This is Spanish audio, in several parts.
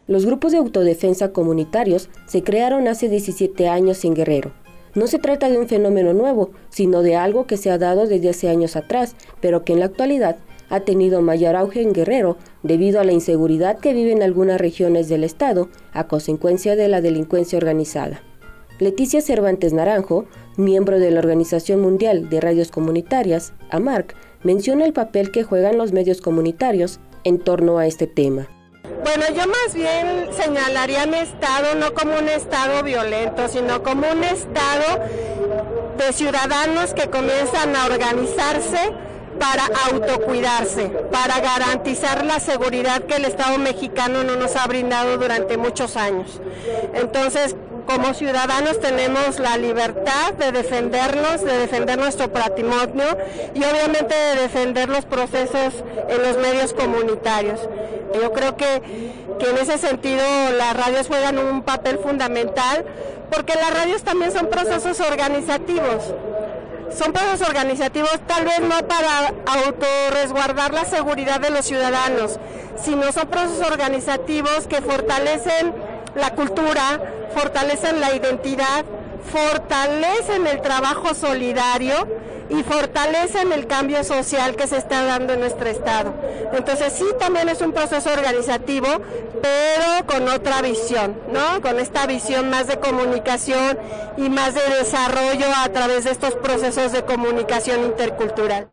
Los grupos de autodefensa comunitarios se crearon hace 17 años en Guerrero. No se trata de un fenómeno nuevo, sino de algo que se ha dado desde hace años atrás, pero que en la actualidad ha tenido mayor auge en Guerrero debido a la inseguridad que vive en algunas regiones del estado a consecuencia de la delincuencia organizada. Leticia Cervantes Naranjo, miembro de la Organización Mundial de Radios Comunitarias, AMARC, menciona el papel que juegan los medios comunitarios en torno a este tema. Bueno, yo más bien señalaría mi estado no como un estado violento, sino como un estado de ciudadanos que comienzan a organizarse para autocuidarse, para garantizar la seguridad que el Estado mexicano no nos ha brindado durante muchos años. Entonces, como ciudadanos tenemos la libertad de defendernos, de defender nuestro patrimonio y obviamente de defender los procesos en los medios comunitarios. Yo creo que en ese sentido las radios juegan un papel fundamental porque las radios también son procesos organizativos. Son procesos organizativos tal vez no para autorresguardar la seguridad de los ciudadanos, sino son procesos organizativos que fortalecen la cultura, fortalecen la identidad, fortalecen el trabajo solidario y fortalecen el cambio social que se está dando en nuestro estado. Entonces sí, también es un proceso organizativo, pero con otra visión, ¿no? Con esta visión más de comunicación y más de desarrollo a través de estos procesos de comunicación intercultural.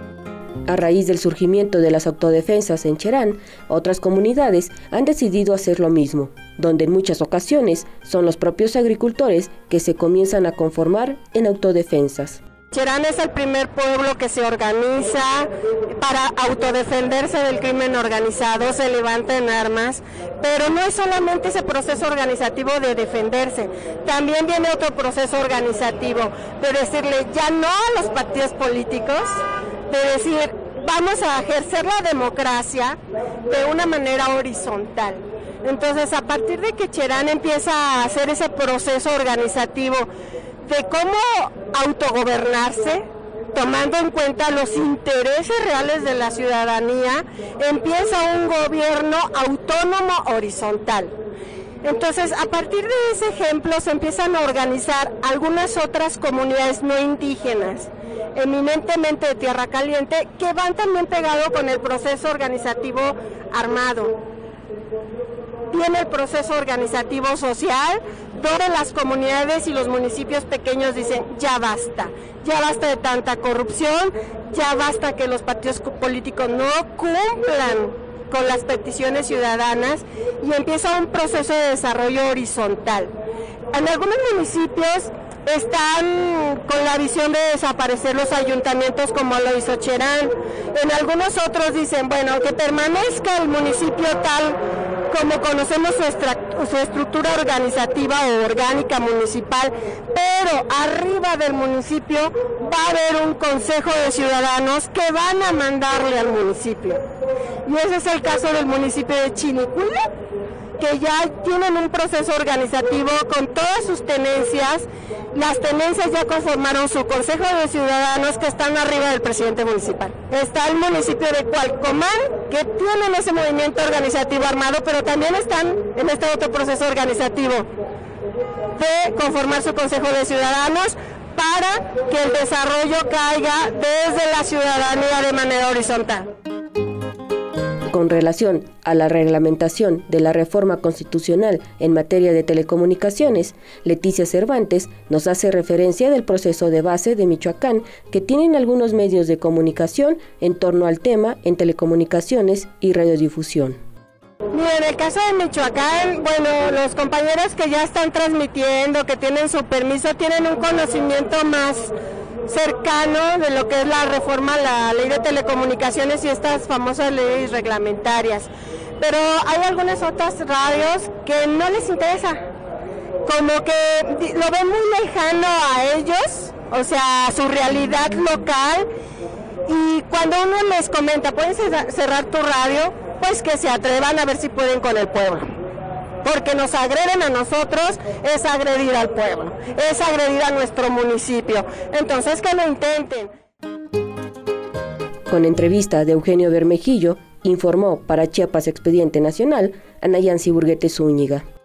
A raíz del surgimiento de las autodefensas en Cherán, otras comunidades han decidido hacer lo mismo, donde en muchas ocasiones son los propios agricultores que se comienzan a conformar en autodefensas. Cherán es el primer pueblo que se organiza para autodefenderse del crimen organizado, se levanta en armas, pero no es solamente ese proceso organizativo de defenderse, también viene otro proceso organizativo de decirle ya no a los partidos políticos, de decir vamos a ejercer la democracia de una manera horizontal. Entonces, a partir de que Cherán empieza a hacer ese proceso organizativo de cómo autogobernarse, tomando en cuenta los intereses reales de la ciudadanía, empieza un gobierno autónomo horizontal. Entonces, a partir de ese ejemplo se empiezan a organizar algunas otras comunidades no indígenas, eminentemente de Tierra Caliente, que van también pegado con el proceso organizativo armado. Viene el proceso organizativo social, donde las comunidades y los municipios pequeños dicen ya basta de tanta corrupción, ya basta que los partidos políticos no cumplan con las peticiones ciudadanas y empieza un proceso de desarrollo horizontal. En algunos municipios están con la visión de desaparecer los ayuntamientos como lo hizo Cherán. En algunos otros dicen, bueno, que permanezca el municipio tal como conocemos su estructura organizativa o orgánica municipal, pero arriba del municipio va a haber un consejo de ciudadanos que van a mandarle al municipio. Y ese es el caso del municipio de Chinicuila, que ya tienen un proceso organizativo con todas sus tenencias. Las tenencias ya conformaron su consejo de ciudadanos que están arriba del presidente municipal. Está el municipio de Cualcomán, que tienen ese movimiento organizativo armado, pero también están en este otro proceso organizativo de conformar su consejo de ciudadanos para que el desarrollo caiga desde la ciudadanía de manera horizontal. Con relación a la reglamentación de la reforma constitucional en materia de telecomunicaciones, Leticia Cervantes nos hace referencia del proceso de base de Michoacán que tienen algunos medios de comunicación en torno al tema en telecomunicaciones y radiodifusión. Mira, en el caso de Michoacán, bueno, los compañeros que ya están transmitiendo, que tienen su permiso, tienen un conocimiento más cercano de lo que es la reforma a la ley de telecomunicaciones y estas famosas leyes reglamentarias. Pero hay algunas otras radios que no les interesa, como que lo ven muy lejano a ellos, o sea, su realidad local, y cuando uno les comenta, ¿pueden cerrar tu radio? Pues que se atrevan a ver si pueden con el pueblo. Porque nos agreden a nosotros, es agredir al pueblo, es agredir a nuestro municipio. Entonces que lo intenten. Con entrevista de Eugenio Bermejillo, informó para Chiapas Expediente Nacional Ana Yancy Burguete Zúñiga.